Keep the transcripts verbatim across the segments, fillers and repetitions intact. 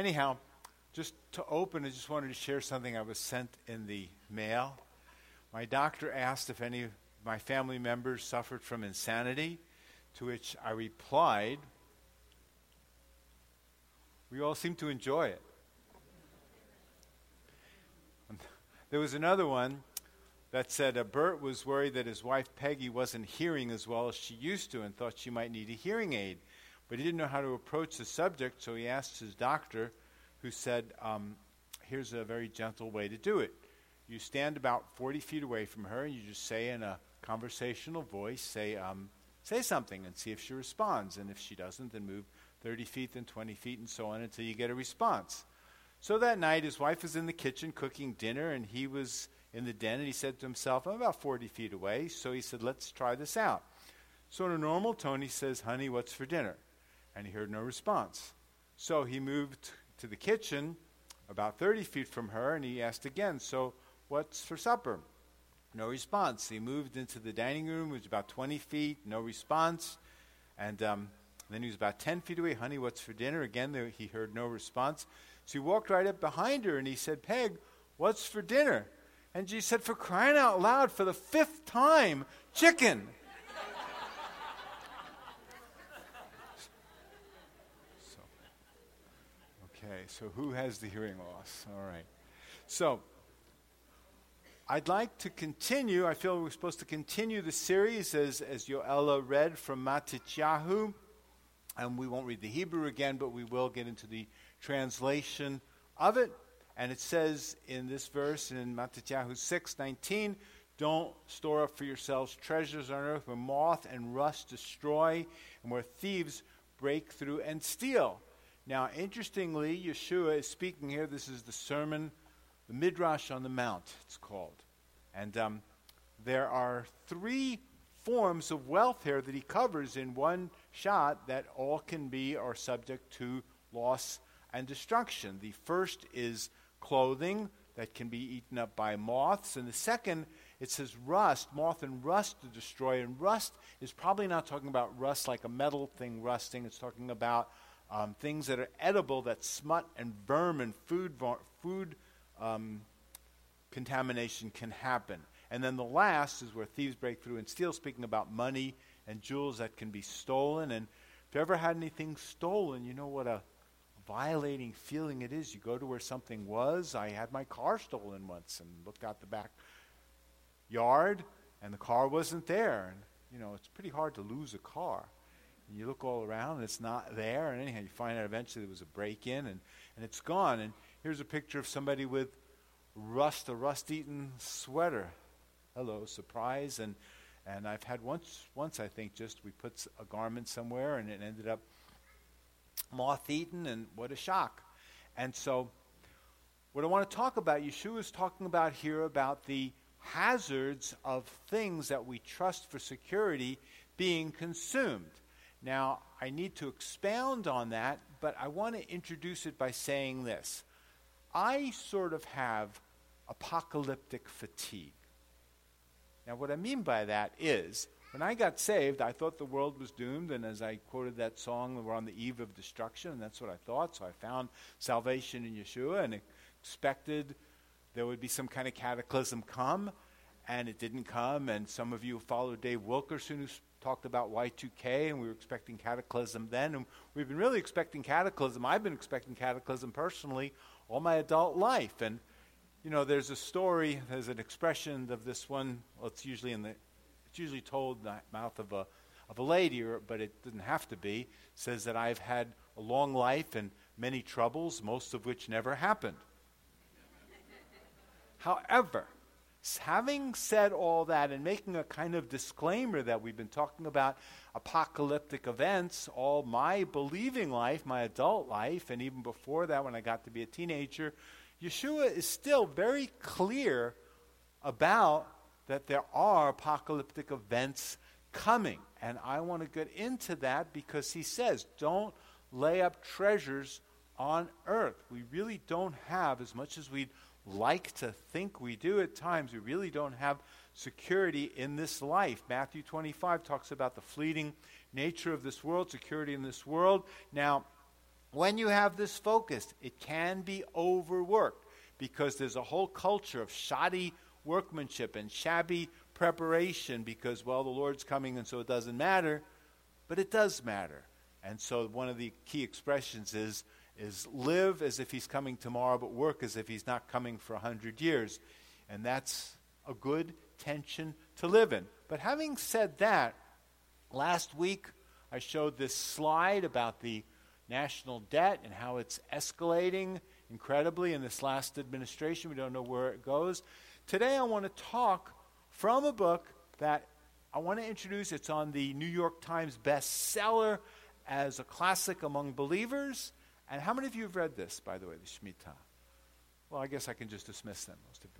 anyhow, just to open, I just wanted to share something I was sent in the mail. My doctor asked if any of my family members suffered from insanity, to which I replied, we all seem to enjoy it. There was another one that said uh, Bert was worried that his wife Peggy wasn't hearing as well as she used to and thought she might need a hearing aid. But he didn't know how to approach the subject, so he asked his doctor, who said, um, here's a very gentle way to do it. You stand about forty feet away from her, and you just say in a conversational voice, say, um, say something and see if she responds. And if she doesn't, then move thirty feet, then twenty feet, and so on until you get a response. So that night, his wife was in the kitchen cooking dinner, and he was in the den, and he said to himself, I'm about forty feet away. So he said, let's try this out. So in a normal tone, he says, honey, what's for dinner? And he heard no response. So he moved to the kitchen about thirty feet from her, and he asked again, so what's for supper? No response. He moved into the dining room, which was about twenty feet, no response. And um, then he was about ten feet away, honey, what's for dinner? Again, there, he heard no response. So he walked right up behind her, and he said, Peg, what's for dinner? And she said, for crying out loud, for the fifth time, chicken. so, okay, so who has the hearing loss? All right. So, I'd like to continue. I feel we're supposed to continue the series as, as Yoella read from Matityahu. And we won't read the Hebrew again, but we will get into the translation of it. And it says in this verse in Matityahu six nineteen, don't store up for yourselves treasures on earth where moth and rust destroy and where thieves break through and steal. Now, interestingly, Yeshua is speaking here. This is the sermon, the Midrash on the Mount, it's called. And um, there are three forms of wealth here that he covers in one shot that all can be or subject to loss and destruction. The first is clothing that can be eaten up by moths. And the second, it says rust, moth and rust to destroy. And rust is probably not talking about rust like a metal thing rusting. It's talking about um, things that are edible that smut and vermin, food, food um, contamination can happen. And then the last is where thieves break through and steal, speaking about money and jewels that can be stolen. And if you ever had anything stolen, you know what a violating feeling it is. You go to where something was. I had my car stolen once and looked out the back yard, and the car wasn't there. And, you know, it's pretty hard to lose a car. And you look all around, and it's not there. And anyhow, you find out eventually there was a break-in, and, and it's gone. And here's a picture of somebody with rust, a rust-eaten sweater. Hello, surprise. And and I've had once, once I think, just we put a garment somewhere, and it ended up moth-eaten, and what a shock. And so what I want to talk about, Yeshua is talking about here about the hazards of things that we trust for security being consumed. Now, I need to expound on that, but I want to introduce it by saying this. I sort of have apocalyptic fatigue. Now, what I mean by that is, when I got saved, I thought the world was doomed, and as I quoted that song, we're on the eve of destruction, and that's what I thought. So I found salvation in Yeshua and expected there would be some kind of cataclysm come, and it didn't come. And some of you followed Dave Wilkerson, who talked about Y two K, and we were expecting cataclysm then, and we've been really expecting cataclysm. I've been expecting cataclysm personally all my adult life. And, you know, there's a story, there's an expression of this one, well, it's usually in the It's usually told in the mouth of a of a lady, or, but it doesn't have to be. It says that I've had a long life and many troubles, most of which never happened. However, having said all that and making a kind of disclaimer that we've been talking about apocalyptic events all my believing life, my adult life, and even before that when I got to be a teenager, Yeshua is still very clear about that there are apocalyptic events coming. And I want to get into that because he says, don't lay up treasures on earth. We really don't have, as much as we'd like to think we do at times, we really don't have security in this life. Matthew twenty-five talks about the fleeting nature of this world, security in this world. Now, when you have this focus, it can be overworked because there's a whole culture of shoddy workmanship and shabby preparation because, well, the Lord's coming and so it doesn't matter, but it does matter. And so one of the key expressions is, is live as if he's coming tomorrow, but work as if he's not coming for a hundred years. And that's a good tension to live in. But having said that, last week I showed this slide about the national debt and how it's escalating incredibly in this last administration. We don't know where it goes. Today I want to talk from a book that I want to introduce. It's on the New York Times bestseller as a classic among believers. And how many of you have read this, by the way, the Shemitah? Well, I guess I can just dismiss them. Most of you.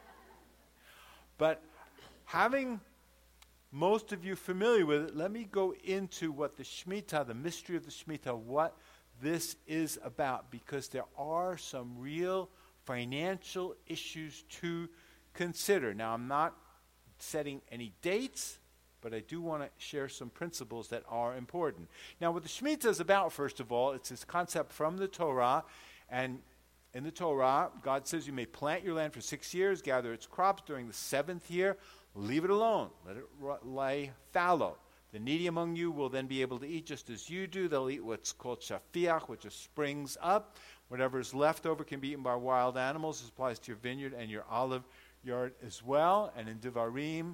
But having most of you familiar with it, let me go into what the Shemitah, the mystery of the Shemitah, what this is about, because there are some real financial issues to consider. Now, I'm not setting any dates, but I do want to share some principles that are important. Now, what the Shemitah is about, first of all, it's this concept from the Torah, and in the Torah, God says you may plant your land for six years, gather its crops during the seventh year, leave it alone, let it r- lay fallow. The needy among you will then be able to eat just as you do. They'll eat what's called shafiach, which just springs up. Whatever is left over can be eaten by wild animals. This applies to your vineyard and your olive yard as well. And in Devarim,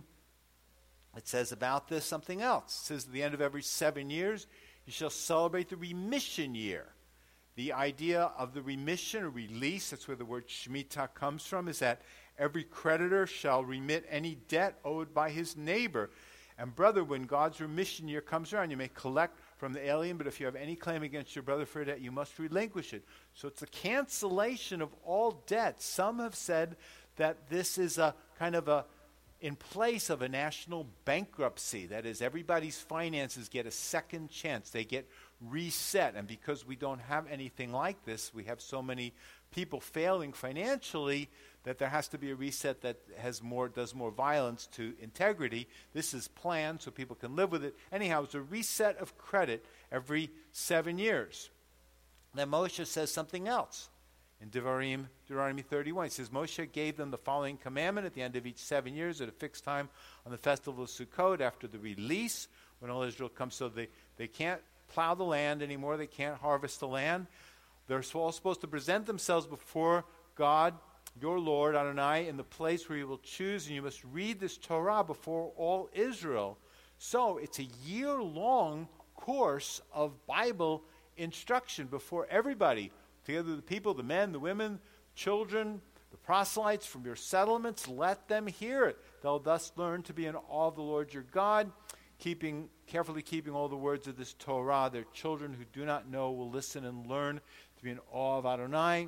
it says about this something else. It says at the end of every seven years, you shall celebrate the remission year. The idea of the remission or release, that's where the word Shemitah comes from, is that every creditor shall remit any debt owed by his neighbor. And brother, when God's remission year comes around, you may collect from the alien, but if you have any claim against your brother for a debt, you must relinquish it. So it's a cancellation of all debt. Some have said that this is a kind of a in place of a national bankruptcy. That is, everybody's finances get a second chance. They get reset. And because we don't have anything like this, we have so many people failing financially that there has to be a reset that has more, does more violence to integrity. This is planned so people can live with it. Anyhow, it's a reset of credit every seven years. Then Moshe says something else. In Devarim, Deuteronomy thirty-one, it says, Moshe gave them the following commandment at the end of each seven years at a fixed time on the festival of Sukkot after the release, when all Israel comes. So they, they can't plow the land anymore. They can't harvest the land. They're all supposed to present themselves before God, your Lord, Adonai, in the place where you will choose, and you must read this Torah before all Israel. So it's a year-long course of Bible instruction before everybody, together with the people, the men, the women, children, the proselytes from your settlements. Let them hear it. They'll thus learn to be in awe of the Lord your God, keeping carefully keeping all the words of this Torah. Their children who do not know will listen and learn to be in awe of Adonai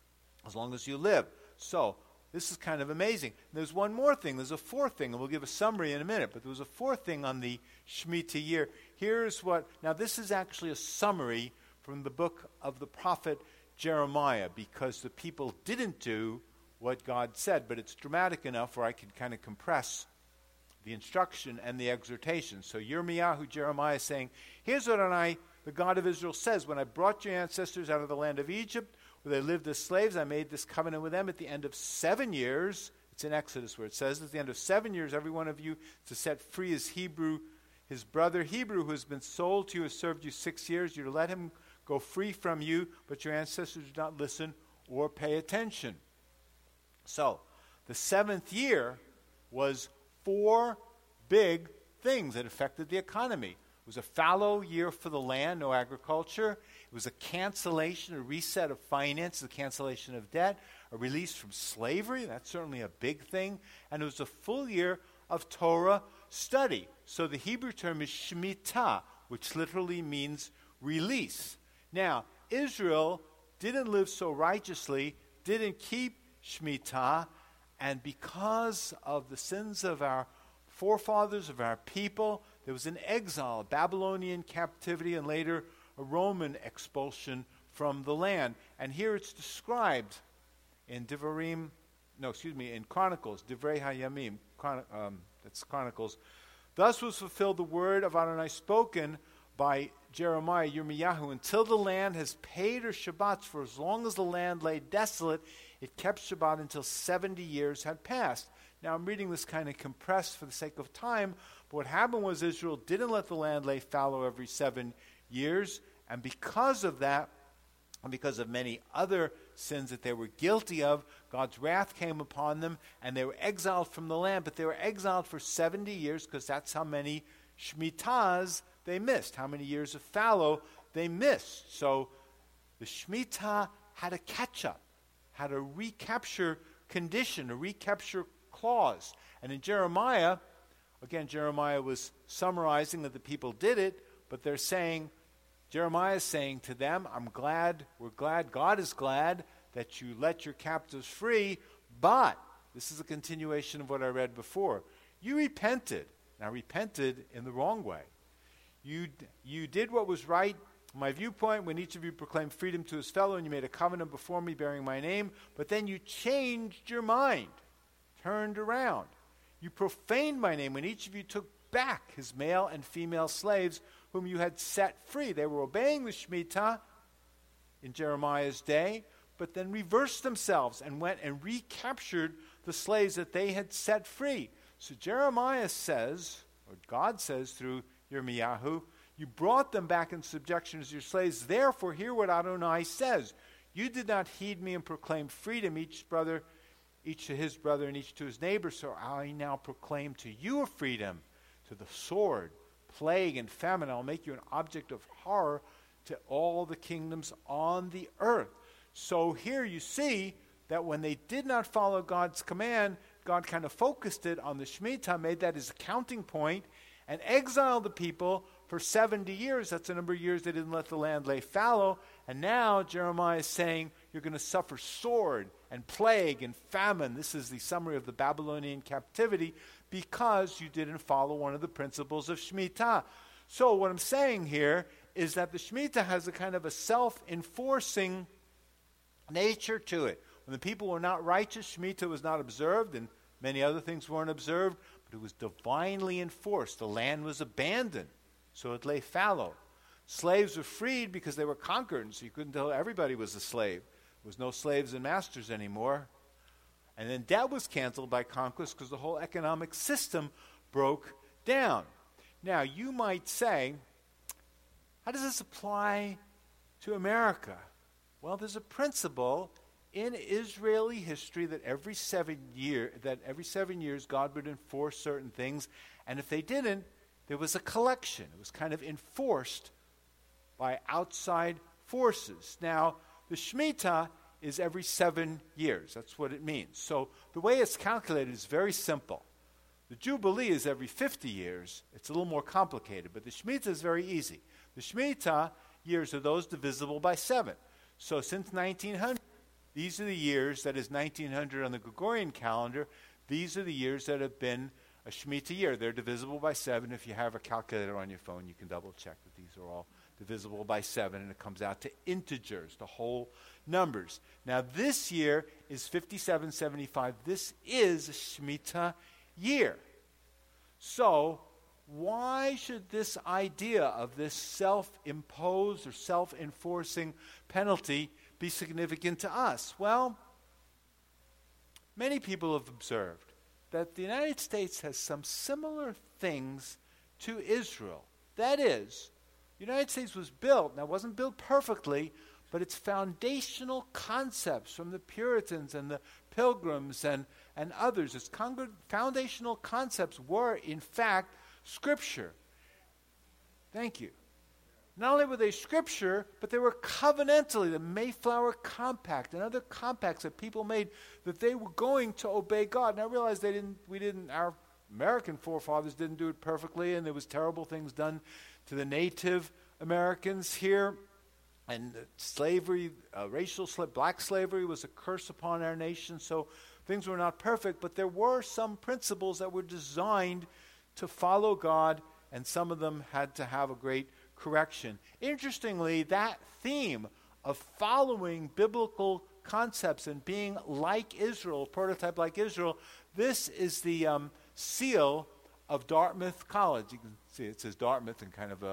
as long as you live. So this is kind of amazing. There's one more thing. There's a fourth thing, and we'll give a summary in a minute, but there was a fourth thing on the Shemitah year. Here's what, now this is actually a summary from the book of the prophet Jeremiah, because the people didn't do what God said, but it's dramatic enough where I can kind of compress the instruction and the exhortation. So Yirmiyahu, Jeremiah, is saying, here's what I, the God of Israel, says, when I brought your ancestors out of the land of Egypt, where they lived as slaves, I made this covenant with them at the end of seven years. It's in Exodus where it says, at the end of seven years, every one of you to set free his Hebrew, his brother Hebrew, who has been sold to you, has served you six years. You're to let him go free from you, but your ancestors did not listen or pay attention. So, the seventh year was four big things that affected the economy. It was a fallow year for the land, no agriculture. It was a cancellation, a reset of finance, a cancellation of debt, a release from slavery. That's certainly a big thing. And it was a full year of Torah study. So the Hebrew term is Shemitah, which literally means release. Now, Israel didn't live so righteously, didn't keep Shemitah, and because of the sins of our forefathers, of our people, there was an exile, a Babylonian captivity, and later a Roman expulsion from the land. And here it's described in Devarim, no, excuse me, in Chronicles, Divrei HaYamim, Chron- um, that's Chronicles. Thus was fulfilled the word of Adonai spoken by Jeremiah, Yirmiyahu, until the land has paid her Shabbats, for as long as the land lay desolate, it kept Shabbat until seventy years had passed. Now I'm reading this kind of compressed for the sake of time, but what happened was Israel didn't let the land lay fallow every seven years, and because of that, and because of many other sins that they were guilty of, God's wrath came upon them, and they were exiled from the land. But they were exiled for seventy years, because that's how many Shemitahs they missed, how many years of fallow they missed. So the Shemitah had a catch-up, had a recapture condition, a recapture clause. And in Jeremiah, again, Jeremiah was summarizing that the people did it, but they're saying, Jeremiah is saying to them, I'm glad, we're glad, God is glad that you let your captives free, but, this is a continuation of what I read before, you repented. Now, repented in the wrong way. You, you did what was right, from my viewpoint, when each of you proclaimed freedom to his fellow, and you made a covenant before me bearing my name, but then you changed your mind, turned around. You profaned my name when each of you took back his male and female slaves whom you had set free. They were obeying the Shemitah in Jeremiah's day, but then reversed themselves and went and recaptured the slaves that they had set free. So Jeremiah says, or God says through Yirmiyahu, you brought them back in subjection as your slaves. Therefore, hear what Adonai says. You did not heed me and proclaim freedom, each brother, each to his brother and each to his neighbor. So I now proclaim to you a freedom, to the sword, plague, and famine. I'll make you an object of horror to all the kingdoms on the earth. So here you see that when they did not follow God's command, God kind of focused it on the Shemitah, made that his counting point, and exiled the people for seventy years. That's the number of years they didn't let the land lay fallow. And now Jeremiah is saying you're going to suffer sword and plague and famine. This is the summary of the Babylonian captivity because you didn't follow one of the principles of Shemitah. So what I'm saying here is that the Shemitah has a kind of a self-enforcing nature to it. When the people were not righteous, Shemitah was not observed, and many other things weren't observed, but it was divinely enforced. The land was abandoned, so it lay fallow. Slaves were freed because they were conquered, so you couldn't tell everybody was a slave. There was no slaves and masters anymore. And then debt was canceled by conquest because the whole economic system broke down. Now, you might say, how does this apply to America? Well, there's a principle in Israeli history that every seven year that every seven years God would enforce certain things, and if they didn't, there was a collection. It was kind of enforced by outside forces. Now, the Shemitah is every seven years. That's what it means. So the way it's calculated is very simple. The Jubilee is every fifty years. It's a little more complicated, but the Shemitah is very easy. The Shemitah years are those divisible by seven. So since nineteen hundred, these are the years, that is nineteen hundred on the Gregorian calendar, these are the years that have been a Shemitah year. They're divisible by seven. If you have a calculator on your phone, you can double check that these are all divisible by seven, and it comes out to integers, the whole numbers. Now this year is fifty-seven seventy-five. This is a Shemitah year. So why should this idea of this self-imposed or self-enforcing penalty be significant to us? Well, many people have observed that the United States has some similar things to Israel. That is, the United States was built, now it wasn't built perfectly, but its foundational concepts from the Puritans and the Pilgrims and, and others, its con- foundational concepts were, in fact, Scripture. Thank you. Not only were they Scripture, but they were covenantally, the Mayflower Compact and other compacts that people made, that they were going to obey God. And I realize they didn't, we didn't, our American forefathers didn't do it perfectly, and there was terrible things done to the Native Americans here. And slavery, uh, racial slavery, black slavery was a curse upon our nation, so things were not perfect, but there were some principles that were designed to follow God, and some of them had to have a great correction. Interestingly, that theme of following biblical concepts and being like Israel, prototype like Israel, this is the um, seal of Dartmouth College. You can see it says Dartmouth in kind of a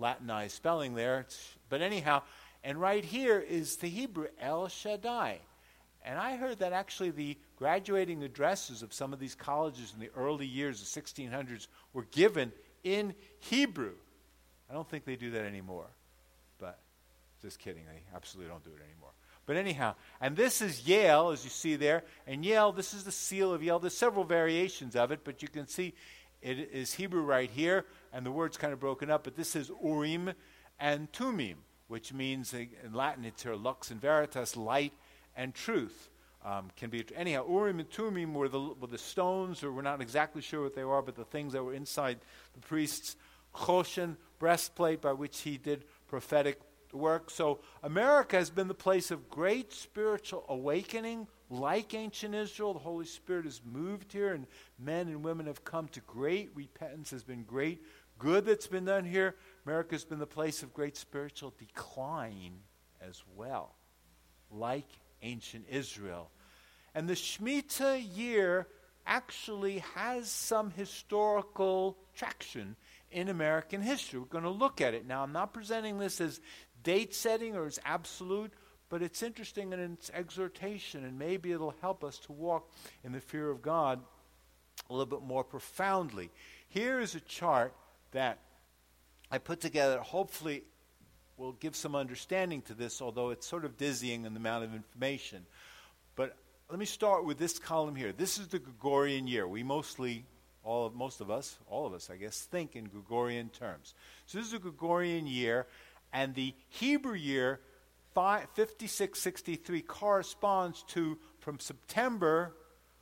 Latinized spelling there. It's, but anyhow, and right here is the Hebrew El Shaddai. And I heard that actually the graduating addresses of some of these colleges in the early years of sixteen hundreds were given in Hebrew. I don't think they do that anymore. But just kidding, they absolutely don't do it anymore. But anyhow, and this is Yale, as you see there. And Yale, this is the seal of Yale. There's several variations of it, but you can see it is Hebrew right here, and the word's kind of broken up. But this is Urim and Tumim, which means, in Latin, it's here, lux and veritas, light and truth. Um, can be anyhow. Urim and Tumim were the, were the stones, or we're not exactly sure what they are, but the things that were inside the priest's choshen, breastplate, by which he did prophetic work. So America has been the place of great spiritual awakening, like ancient Israel. The Holy Spirit has moved here, and men and women have come to great repentance. Has been great good that's been done here. America has been the place of great spiritual decline as well, like ancient Israel. And the Shemitah year actually has some historical traction in American history. We're going to look at it. Now, I'm not presenting this as date setting or as absolute, but it's interesting in its exhortation, and maybe it'll help us to walk in the fear of God a little bit more profoundly. Here is a chart that I put together. Hopefully will give some understanding to this, although it's sort of dizzying in the amount of information. But let me start with this column here. This is the Gregorian year. We mostly, all of, most of us, all of us, I guess, think in Gregorian terms. So this is the Gregorian year, and the Hebrew year, fifty-six sixty-three, corresponds to from September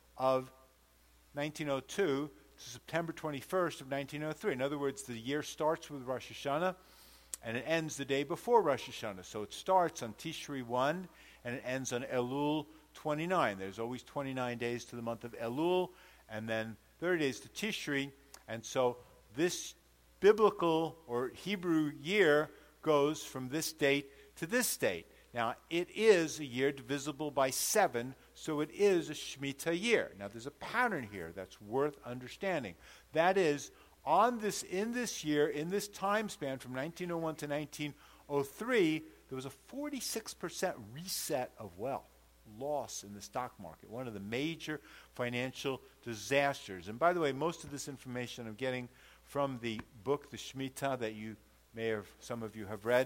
of nineteen oh two to September twenty-first of nineteen oh three. In other words, the year starts with Rosh Hashanah, and it ends the day before Rosh Hashanah. So it starts on Tishri one, and it ends on Elul twenty-nine. There's always twenty-nine days to the month of Elul, and then thirty days to Tishri. And so this biblical or Hebrew year goes from this date to this date. Now, it is a year divisible by seven, so it is a Shemitah year. Now, there's a pattern here that's worth understanding. That is, on this, in this year, in this time span from nineteen oh one to nineteen oh three, there was a forty-six percent reset of wealth, loss in the stock market, one of the major financial disasters. And by the way, most of this information I'm getting from the book, The Shemitah, that you may have, some of you have read.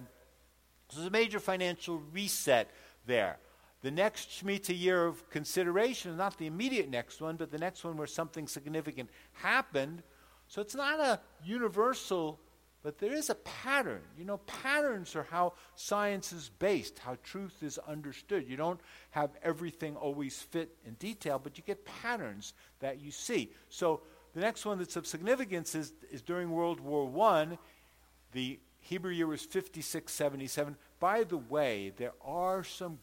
So there's a major financial reset there. The next Shemitah year of consideration, not the immediate next one, but the next one where something significant happened. So it's not a universal, but there is a pattern. You know, patterns are how science is based, how truth is understood. You don't have everything always fit in detail, but you get patterns that you see. So the next one that's of significance is, is during World War One. The Hebrew year was fifty-six seventy-seven. By the way, there are some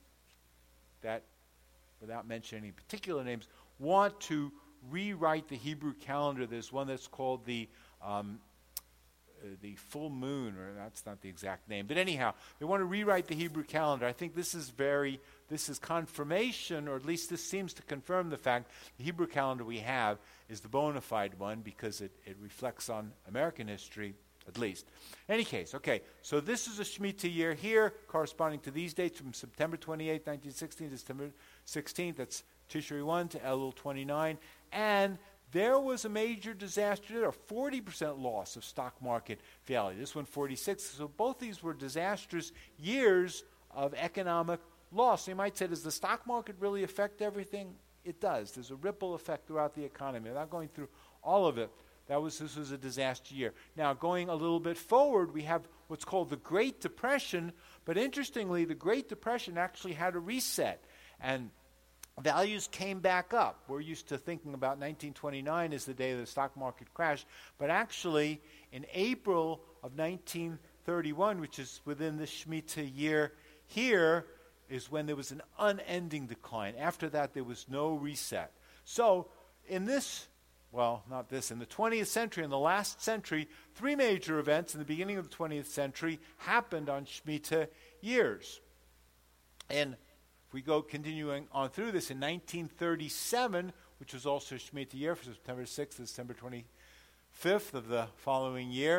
that, without mentioning any particular names, want to rewrite the Hebrew calendar. There's one that's called the um, uh, the full moon, or that's not the exact name. But anyhow, they want to rewrite the Hebrew calendar. I think this is very, this is confirmation, or at least this seems to confirm the fact the Hebrew calendar we have is the bona fide one because it, it reflects on American history, at least. In any case, okay, so this is a Shemitah year here, corresponding to these dates from September twenty-eighth, nineteen sixteen to September sixteenth. That's Tishri one to Elul twenty-nine. And there was a major disaster there, a forty percent loss of stock market value. This one, forty-six. So both these were disastrous years of economic loss. You might say, does the stock market really affect everything? It does. There's a ripple effect throughout the economy. Without going through all of it, That was this was a disaster year. Now, going a little bit forward, we have what's called the Great Depression. But interestingly, the Great Depression actually had a reset, and values came back up. We're used to thinking about nineteen twenty-nine as the day the stock market crashed, but actually, in April of nineteen thirty-one, which is within the Shemitah year here, is when there was an unending decline. After that, there was no reset. So, in this Well, not this. In the twentieth century, in the last century, three major events in the beginning of the twentieth century happened on Shemitah years. And if we go continuing on through this, in nineteen thirty-seven, which was also Shemitah year, from September sixth to September twenty-fifth of the following year,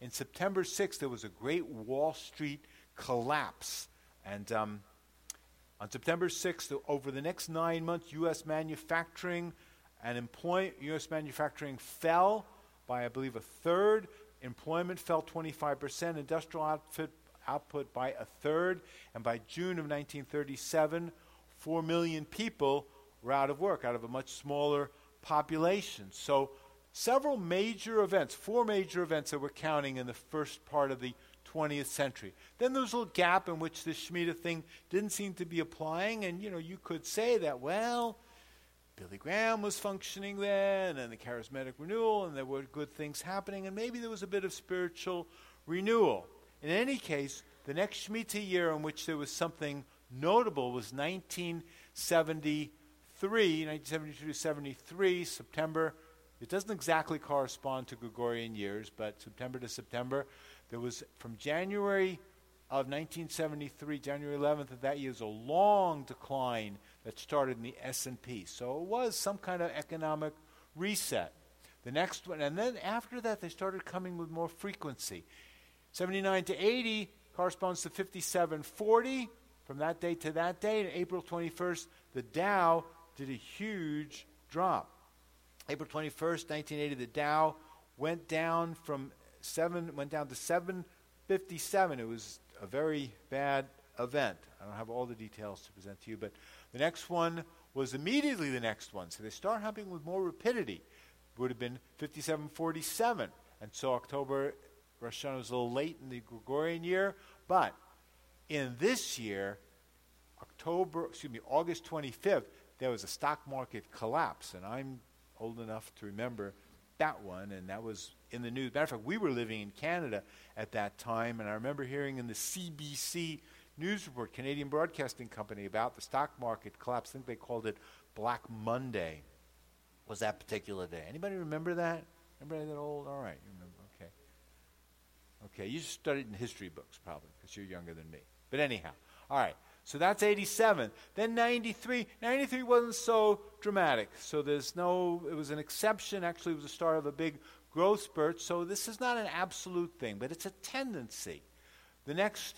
in September sixth, there was a great Wall Street collapse. And um, on September sixth, over the next nine months, U S manufacturing and employment, U S manufacturing fell by, I believe, a third. Employment fell twenty-five percent. Industrial output, output by a third. And by June of nineteen thirty-seven, four million people were out of work, out of a much smaller population. So several major events, four major events that we're counting in the first part of the twentieth century. Then there was a little gap in which this Shemitah thing didn't seem to be applying, and you know, you could say that, well, Billy Graham was functioning then, and the charismatic renewal, and there were good things happening, and maybe there was a bit of spiritual renewal. In any case, the next Shemitah year in which there was something notable was nineteen seventy-three, nineteen seventy-two to seventy-three, September. It doesn't exactly correspond to Gregorian years, but September to September. There was, from January of nineteen seventy-three, January eleventh of that year, was a long decline that started in the S and P. So it was some kind of economic reset. The next one, and then after that, they started coming with more frequency. seventy-nine to eighty corresponds to fifty-seven forty. From that date to that date, April twenty-first, the Dow did a huge drop. April twenty-first, nineteen eighty, the Dow went down from seven, went down to seven fifty-seven. It was a very bad event. I don't have all the details to present to you, but the next one was immediately the next one. So they start happening with more rapidity. It would have been fifty-seven forty-seven. And so October, Rosh Hashanah was a little late in the Gregorian year, but in this year, October, excuse me, August twenty-fifth, there was a stock market collapse, and I'm old enough to remember that one, and that was in the news. Matter of fact, we were living in Canada at that time, and I remember hearing in the C B C news report, Canadian Broadcasting Company, about the stock market collapse. I think they called it Black Monday, was that particular day. Anybody remember that? Anybody that old? All right, you remember, okay. Okay, you studied in history books probably, because you're younger than me. But anyhow, all right. So that's eighty-seven. Then ninety-three. ninety-three wasn't so dramatic. So there's no, it was an exception. Actually, it was the start of a big growth spurt. So this is not an absolute thing, but it's a tendency. The next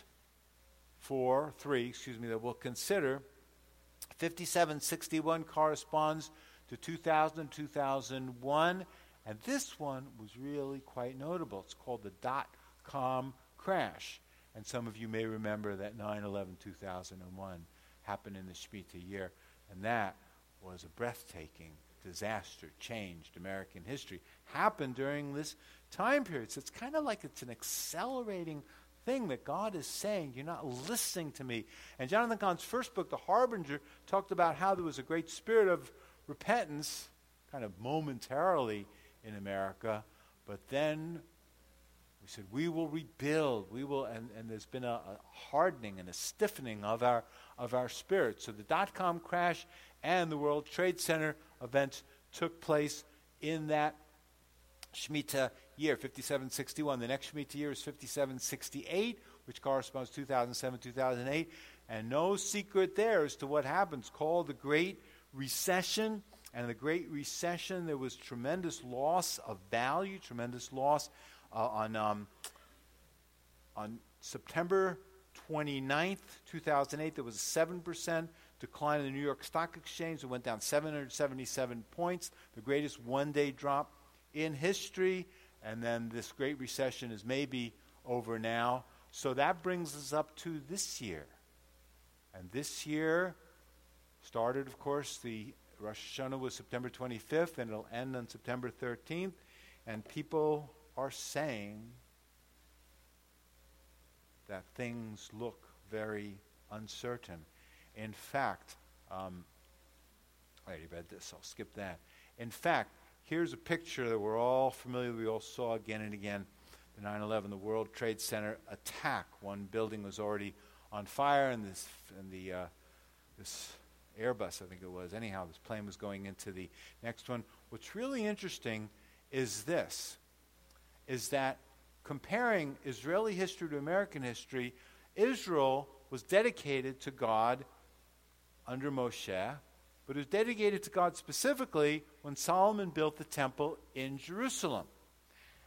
four, three, excuse me, that we'll consider, fifty-seven sixty-one corresponds to two thousand, two thousand one. And this one was really quite notable. It's called the dot-com crash. And some of you may remember that nine eleven two thousand one happened in the Shemitah year. And that was a breathtaking disaster, changed American history. Happened during this time period. So it's kind of like it's an accelerating thing that God is saying, you're not listening to me. And Jonathan Cahn's first book, The Harbinger, talked about how there was a great spirit of repentance, kind of momentarily in America, but then we said, we will rebuild, we will, and, and there's been a, a hardening and a stiffening of our of our spirit. So the dot-com crash and the World Trade Center events took place in that Shemitah year, fifty-seven sixty-one. The next Shemitah year is fifty-seven sixty-eight, which corresponds to two thousand seven, two thousand eight. And no secret there as to what happens, called the Great Recession. And in the Great Recession, there was tremendous loss of value, tremendous loss Uh, on um, on September twenty-ninth, two thousand eight, there was a seven percent decline in the New York Stock Exchange. It went down seven hundred seventy-seven points, the greatest one-day drop in history. And then this Great Recession is maybe over now. So that brings us up to this year. And this year started, of course, the Rosh Hashanah was September twenty-fifth, and it'll end on September thirteenth. And people are saying that things look very uncertain. In fact, um, I already read this, I'll skip that. In fact, here's a picture that we're all familiar with, we all saw again and again, the nine eleven, the World Trade Center attack. One building was already on fire, and this, and the uh, this Airbus, I think it was, anyhow, this plane was going into the next one. What's really interesting is this, is that comparing Israeli history to American history, Israel was dedicated to God under Moshe, but it was dedicated to God specifically when Solomon built the temple in Jerusalem.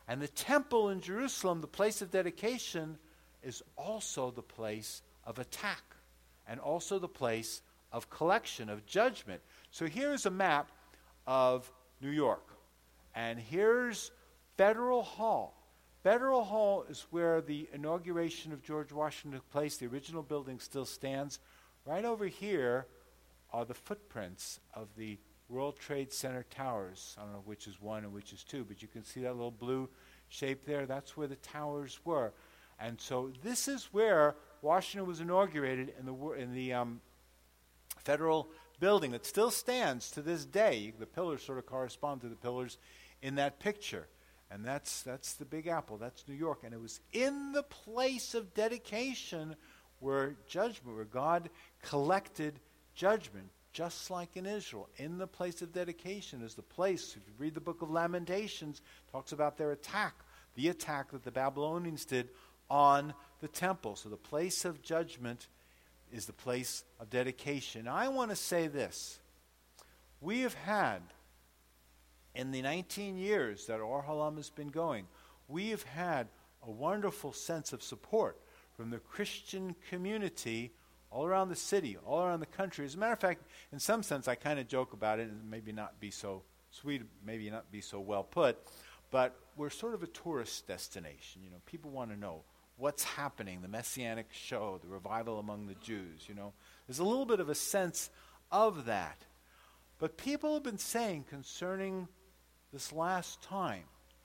And the temple in Jerusalem, the place of dedication, is also the place of attack and also the place of collection, of judgment. So here's a map of New York. And here's Federal Hall. Federal Hall is where the inauguration of George Washington took place. The original building still stands. Right over here are the footprints of the World Trade Center towers. I don't know which is one and which is two, but you can see that little blue shape there. That's where the towers were. And so this is where Washington was inaugurated in the in the um, federal building that still stands to this day. The pillars sort of correspond to the pillars in that picture. And that's that's the Big Apple. That's New York. And it was in the place of dedication where judgment, where God collected judgment, just like in Israel. In the place of dedication is the place, if you read the book of Lamentations, talks about their attack, the attack that the Babylonians did on the temple. So the place of judgment is the place of dedication. Now, I want to say this. We have had, in the nineteen years that Or Halam has been going, we have had a wonderful sense of support from the Christian community all around the city, all around the country. As a matter of fact, in some sense, I kind of joke about it, and maybe not be so sweet, maybe not be so well put, but we're sort of a tourist destination. You know, people want to know what's happening, the Messianic show, the revival among the Jews, you know. There's a little bit of a sense of that. But people have been saying concerning this last time,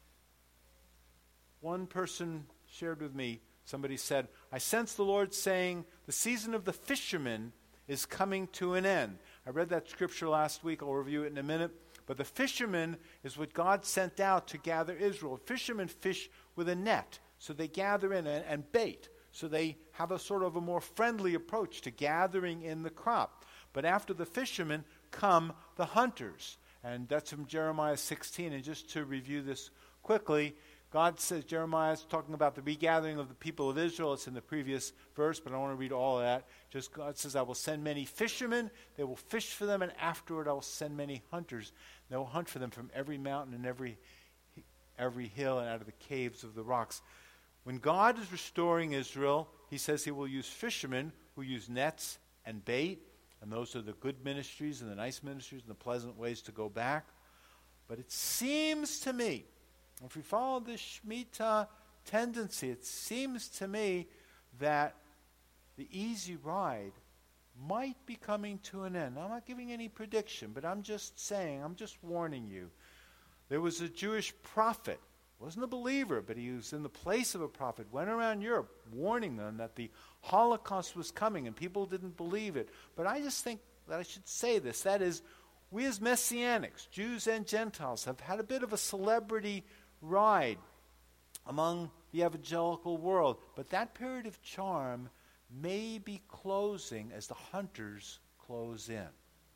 one person shared with me, somebody said, I sense the Lord saying the season of the fishermen is coming to an end. I read that scripture last week. I'll review it in a minute. But the fishermen is what God sent out to gather Israel. Fishermen fish with a net. So they gather in and, and bait. So they have a sort of a more friendly approach to gathering in the crop. But after the fishermen come the hunters. And that's from Jeremiah sixteen. And just to review this quickly, God says, Jeremiah is talking about the regathering of the people of Israel. It's in the previous verse, but I don't want to read all of that. Just God says, I will send many fishermen. They will fish for them, and afterward I will send many hunters. They will hunt for them from every mountain and every every hill and out of the caves of the rocks. When God is restoring Israel, he says he will use fishermen who use nets and bait, and those are the good ministries and the nice ministries and the pleasant ways to go back. But it seems to me, if we follow this Shemitah tendency, it seems to me that the easy ride might be coming to an end. I'm not giving any prediction, but I'm just saying, I'm just warning you. There was a Jewish prophet, wasn't a believer, but he was in the place of a prophet, went around Europe warning them that the Holocaust was coming, and people didn't believe it. But I just think that I should say this, that is, we as Messianics, Jews and Gentiles, have had a bit of a celebrity ride among the evangelical world. But that period of charm may be closing as the hunters close in.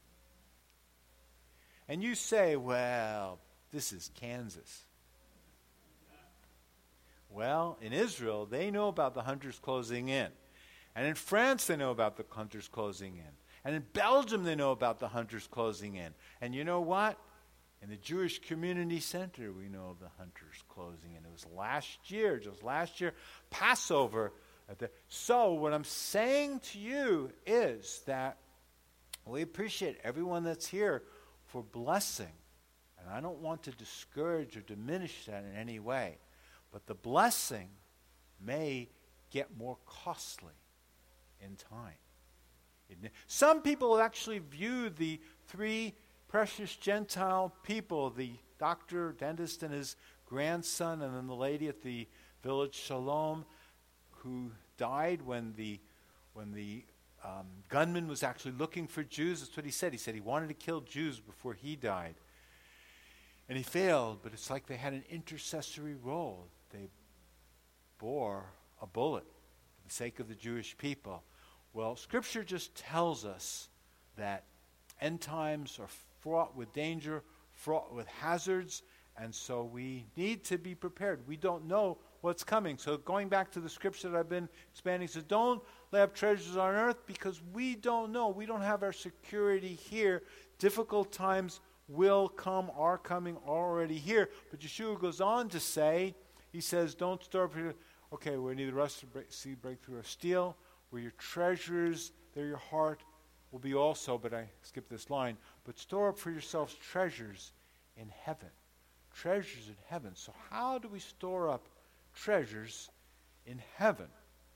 And you say, well, this is Kansas. Well, in Israel, they know about the hunters closing in. And in France, they know about the hunters closing in. And in Belgium, they know about the hunters closing in. And you know what? In the Jewish Community Center, we know of the hunters closing in. It was last year, just last year, Passover. At the, so what I'm saying to you is that we appreciate everyone that's here for blessing. And I don't want to discourage or diminish that in any way. But the blessing may get more costly in time. Some people have actually viewed the three precious Gentile people, the doctor, dentist, and his grandson, and then the lady at the village Shalom, who died when the when the um, gunman was actually looking for Jews. That's what he said. He said he wanted to kill Jews before he died. And he failed, but it's like they had an intercessory role. They bore a bullet for the sake of the Jewish people. Well, Scripture just tells us that end times are fraught with danger, fraught with hazards, and so we need to be prepared. We don't know what's coming. So going back to the Scripture that I've been expanding, so don't lay up treasures on earth because we don't know. We don't have our security here. Difficult times will come, are coming, already here. But Yeshua goes on to say, he says, don't store up your, okay, where neither rust or break, see breakthrough or steel, where your treasures, there your heart will be also, but I skipped this line, but store up for yourselves treasures in heaven. Treasures in heaven. So how do we store up treasures in heaven?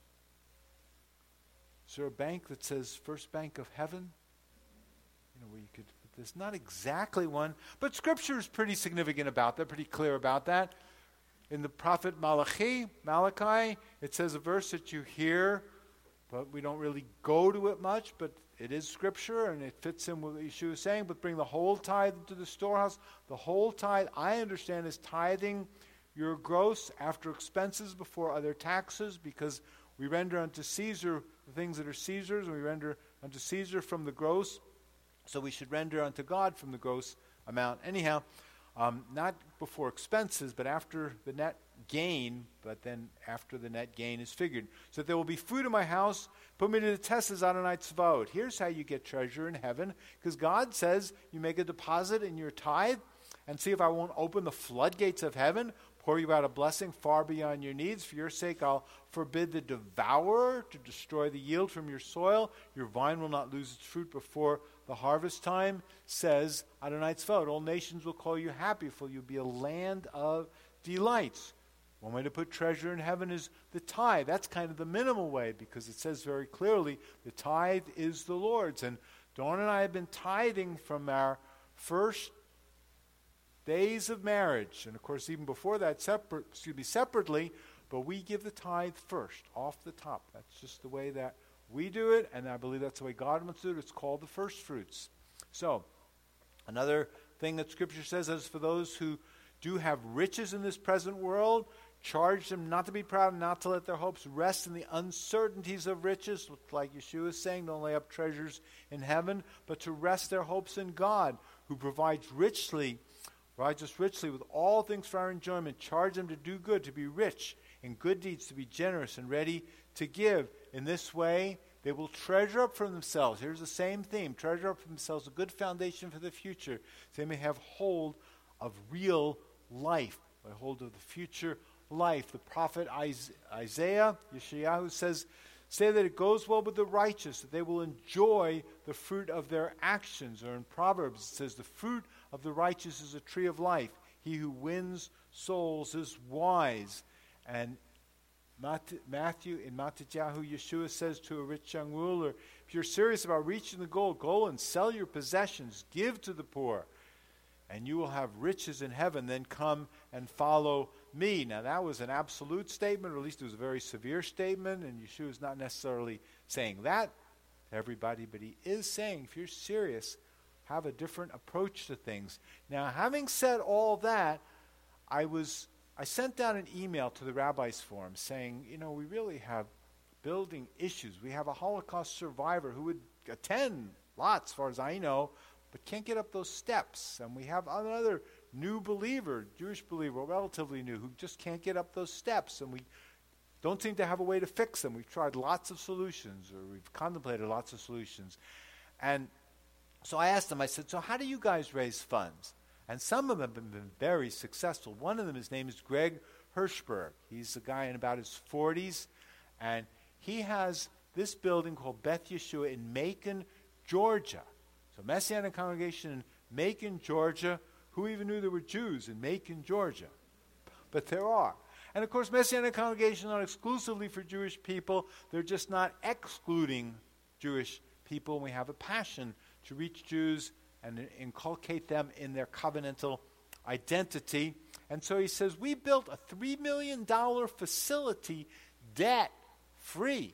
Is there a bank that says First Bank of Heaven? You know, where you could, there's not exactly one, but Scripture is pretty significant about that, pretty clear about that. In the prophet Malachi, Malachi, it says a verse that you hear, but we don't really go to it much, but it is Scripture, and it fits in with what Yeshua is saying, but bring the whole tithe into the storehouse. The whole tithe, I understand, is tithing your gross after expenses before other taxes, because we render unto Caesar the things that are Caesar's, and we render unto Caesar from the gross, so we should render unto God from the gross amount. Anyhow, um, not before expenses, but after the net gain, but then after the net gain is figured. So that there will be food in my house. Put me to the test as Adonai Tzvaot. Here's how you get treasure in heaven, because God says you make a deposit in your tithe, and see if I won't open the floodgates of heaven, pour you out a blessing far beyond your needs. For your sake, I'll forbid the devourer to destroy the yield from your soil. Your vine will not lose its fruit before the harvest time, says Adonai Tzvaot. All nations will call you happy, for you'll be a land of delights. One way to put treasure in heaven is the tithe. That's kind of the minimal way, because it says very clearly the tithe is the Lord's. And Dawn and I have been tithing from our first days of marriage, and of course even before that, separate, excuse me, separately, but we give the tithe first, off the top. That's just the way that we do it, and I believe that's the way God wants to do it. It's called the first fruits. So, another thing that Scripture says is for those who do have riches in this present world, charge them not to be proud, not to let their hopes rest in the uncertainties of riches, like Yeshua is saying, don't lay up treasures in heaven, but to rest their hopes in God, who provides richly provides us richly with all things for our enjoyment. Charge them to do good, to be rich in good deeds, to be generous and ready to give. In this way, they will treasure up for themselves. Here's the same theme. Treasure up for themselves a good foundation for the future, so they may have hold of real life, by hold of the future life. The prophet Isaiah, Yeshayahu, says, say that it goes well with the righteous, that they will enjoy the fruit of their actions. Or in Proverbs, it says, the fruit of the righteous is a tree of life. He who wins souls is wise. And Matthew, in Matthew, Yeshua says to a rich young ruler, if you're serious about reaching the goal, go and sell your possessions, give to the poor, and you will have riches in heaven. Then come and follow me. Now that was an absolute statement, or at least it was a very severe statement, and Yeshua is not necessarily saying that to everybody, but he is saying, if you're serious, have a different approach to things. Now, having said all that, I was I sent out an email to the Rabbis Forum saying, you know, we really have building issues. We have a Holocaust survivor who would attend lots, as far as I know, but can't get up those steps. And we have another new believer, Jewish believer, relatively new, who just can't get up those steps. And we don't seem to have a way to fix them. We've tried lots of solutions, or we've contemplated lots of solutions. And so I asked them, I said, so how do you guys raise funds? And some of them have been very successful. One of them, his name is Greg Hirschberg. He's a guy in about his forties, and he has this building called Beth Yeshua in Macon, Georgia. So Messianic congregation in Macon, Georgia. Who even knew there were Jews in Macon, Georgia? But there are. And of course, Messianic congregations are not exclusively for Jewish people. They're just not excluding Jewish people. And we have a passion to reach Jews and inculcate them in their covenantal identity. And so he says, we built a three million dollars facility debt-free.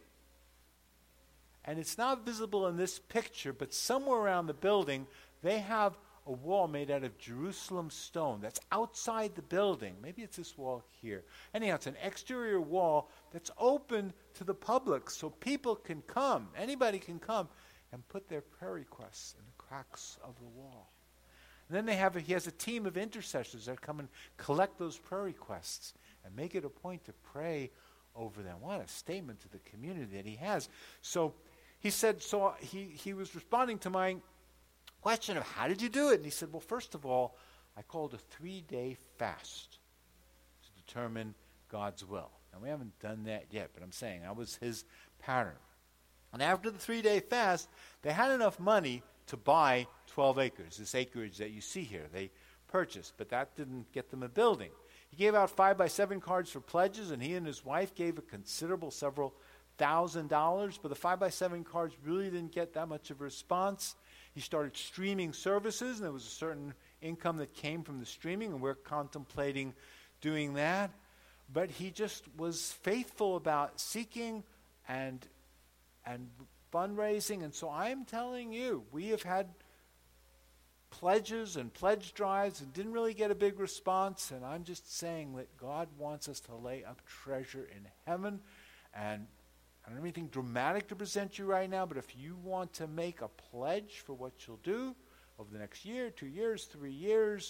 And it's not visible in this picture, but somewhere around the building, they have a wall made out of Jerusalem stone that's outside the building. Maybe it's this wall here. Anyhow, it's an exterior wall that's open to the public, so people can come, anybody can come, and put their prayer requests in the cracks of the wall. And then they have a, he has a team of intercessors that come and collect those prayer requests and make it a point to pray over them. What a statement to the community that he has. So he said, so he, he was responding to my question of how did you do it? And he said, well, first of all, I called a three-day fast to determine God's will. Now, we haven't done that yet, but I'm saying that was his pattern. And after the three-day fast, they had enough money to buy twelve acres, this acreage that you see here. They purchased, but that didn't get them a building. He gave out five by seven cards for pledges, and he and his wife gave a considerable several thousand dollars, but the five by seven cards really didn't get that much of a response. He started streaming services, and there was a certain income that came from the streaming, and we're contemplating doing that. But he just was faithful about seeking and and fundraising, and so I'm telling you, we have had pledges and pledge drives and didn't really get a big response, and I'm just saying that God wants us to lay up treasure in heaven. And I don't have anything dramatic to present you right now, but if you want to make a pledge for what you'll do over the next year, two years, three years,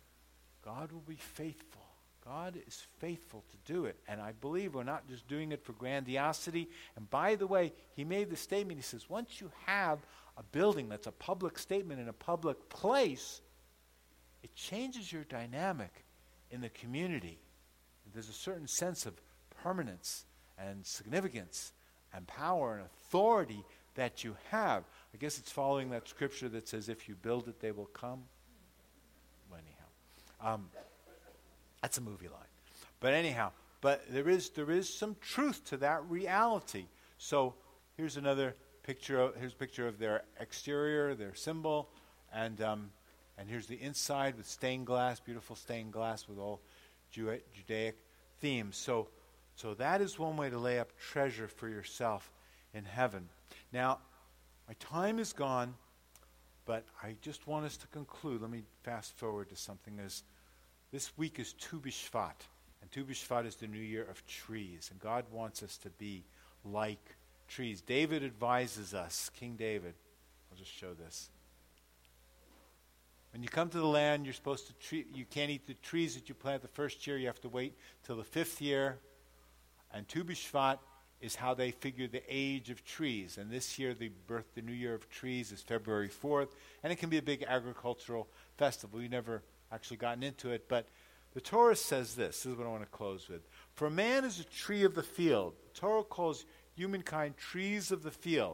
God will be faithful. God is faithful to do it. And I believe we're not just doing it for grandiosity. And by the way, he made the statement, he says, once you have a building that's a public statement in a public place, it changes your dynamic in the community. There's a certain sense of permanence and significance and power and authority that you have. I guess it's following that scripture that says, if you build it, they will come. Well, anyhow. Um, That's a movie line. But anyhow, but there is there is some truth to that reality. So here's another picture of, here's a picture of their exterior, their symbol, and um, and here's the inside with stained glass, beautiful stained glass with all Ju- Judaic themes. So so that is one way to lay up treasure for yourself in heaven. Now, my time is gone, but I just want us to conclude. Let me fast forward to something as this week is Tu B'Shvat, and Tu B'Shvat is the new year of trees, and God wants us to be like trees. David advises us, King David, I'll just show this. When you come to the land, you're supposed to treat, you can't eat the trees that you plant the first year, you have to wait till the fifth year, and Tu B'Shvat is how they figure the age of trees, and this year the birth, the new year of trees is February fourth, and it can be a big agricultural festival. We never actually gotten into it, but the Torah says this. This is what I want to close with. For a man is a tree of the field. The Torah calls humankind trees of the field.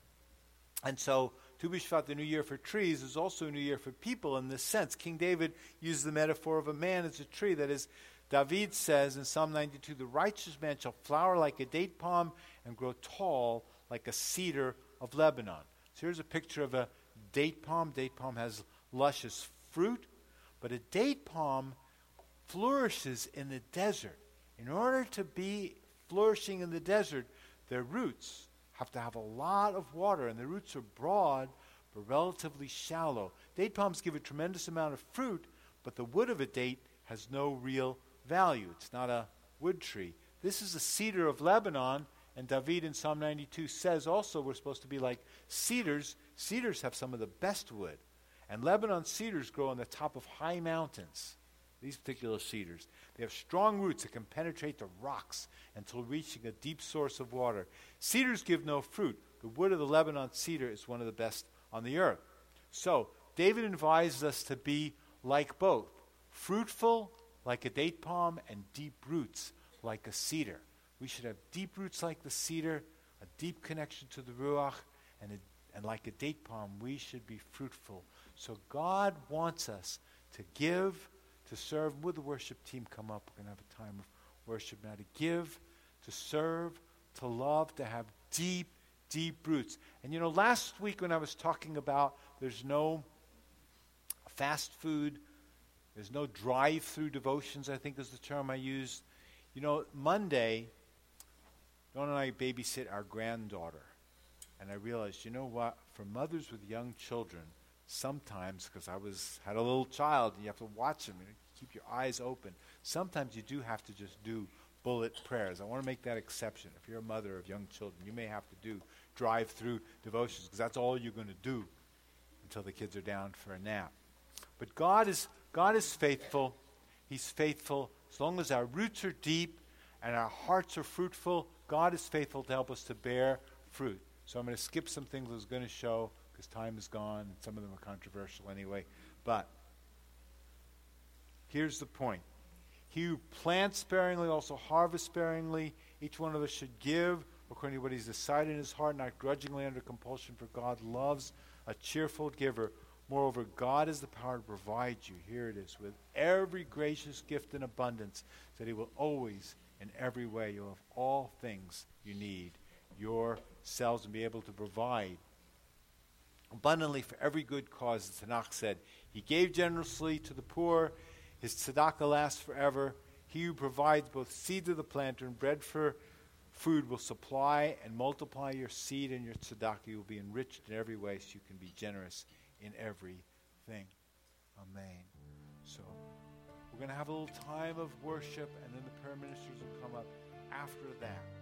And so, Tu B'Shvat, the new year for trees, is also a new year for people in this sense. King David uses the metaphor of a man as a tree. That is, David says in Psalm ninety-two, the righteous man shall flower like a date palm and grow tall like a cedar of Lebanon. So here's a picture of a date palm. Date palm has luscious fruit. But a date palm flourishes in the desert. In order to be flourishing in the desert, their roots have to have a lot of water, and the roots are broad but relatively shallow. Date palms give a tremendous amount of fruit, but the wood of a date has no real value. It's not a wood tree. This is a cedar of Lebanon, and David in Psalm ninety-two says also we're supposed to be like cedars. Cedars have some of the best wood. And Lebanon cedars grow on the top of high mountains, these particular cedars. They have strong roots that can penetrate the rocks until reaching a deep source of water. Cedars give no fruit. The wood of the Lebanon cedar is one of the best on the earth. So, David advises us to be like both, fruitful like a date palm and deep roots like a cedar. We should have deep roots like the cedar, a deep connection to the Ruach, and, a, and like a date palm, we should be fruitful. So God wants us to give, to serve. Would the worship team come up? We're going to have a time of worship now. To give, to serve, to love, to have deep, deep roots. And you know, last week when I was talking about there's no fast food, there's no drive-through devotions, I think is the term I used. You know, Monday, Dawn and I babysit our granddaughter. And I realized, you know what, for mothers with young children, sometimes, because I was had a little child, and you have to watch them, and keep your eyes open. Sometimes you do have to just do bullet prayers. I want to make that exception. If you're a mother of young children, you may have to do drive-through devotions, because that's all you're going to do until the kids are down for a nap. But God is God is faithful. He's faithful as long as our roots are deep and our hearts are fruitful. God is faithful to help us to bear fruit. So I'm going to skip some things I was going to show, because time is gone, and some of them are controversial anyway. But here's the point. He who plants sparingly also harvests sparingly. Each one of us should give according to what he's decided in his heart, not grudgingly under compulsion, for God loves a cheerful giver. Moreover, God has the power to provide you, here it is, with every gracious gift in abundance, that he will always, in every way, you'll have all things you need yourselves and be able to provide abundantly for every good cause. The Tanakh said, he gave generously to the poor, his tzedakah lasts forever. He who provides both seed to the planter and bread for food will supply and multiply your seed and your tzedakah. You will be enriched in every way so you can be generous in everything. Amen. So we're going to have a little time of worship, and then the prayer ministers will come up after that.